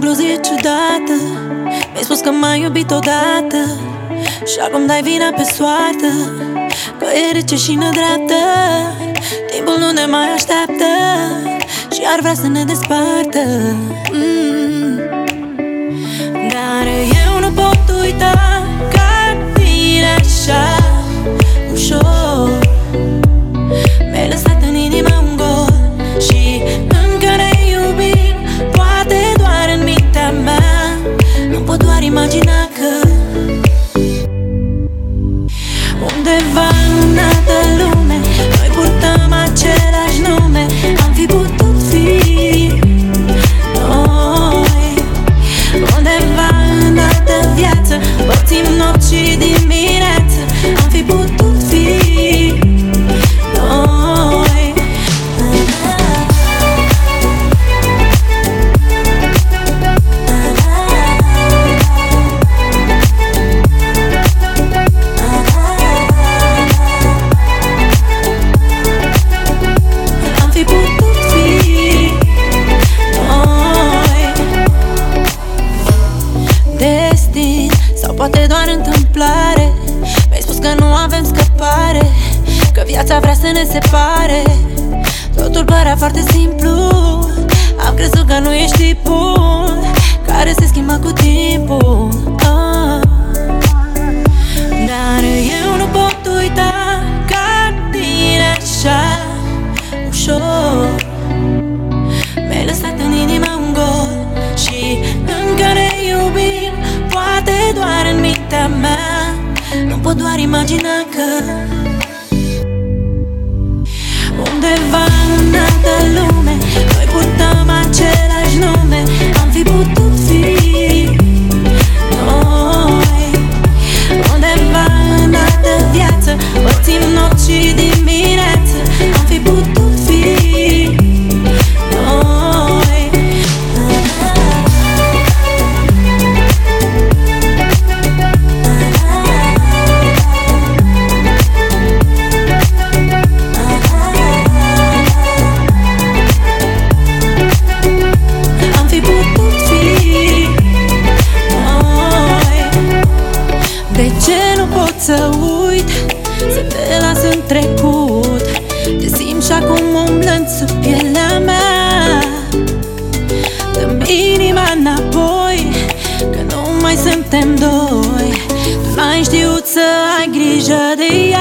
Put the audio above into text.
concluzie ciudată. Mi-ai spus că m-ai iubit odată și acum dai vina pe soartă, că e rece și nedreaptă. Timpul nu ne mai așteaptă și ar vrea să ne despartă. Dar eu nu pot uita ca tine așa ușor. Mi-ai lăsat în inimă un gol și încă ne iubim, poate doar în mintea mea. Nu pot doar imagina că undeva în altă lume noi purtăm același nume. Am fi putut fi noi. Undeva în altă viață părțim nopți și dimineață. Am fi putut fi noi. Am fi putut fi noi. Destin sau poate doar întâmplare. Mi-ai spus că nu avem scăpare, că viața vrea să ne separe. Totul părea foarte simplu. Am crezut că nu ești tipul care se schimbă cu timpul. Dar eu nu pot uita ca tine așa ușor. Mi-ai lăsat în inimă un gol și încă ne iubim, poate doar în mintea mea. Nu pot doar imagina că undeva în altă lume noi purtăm același nume. Am fi putut fi noi. Undeva în altă viață părțim nopți și dimineață. Am fi putut fi noi. Am fi putut fi noi. De ce nu pot să uit, să te las în trecut? Te simt și acum umblând sub pielea mea. Dă-mi inima înapoi, că nu mai suntem doi. Tu n-ai știut să ai grijă de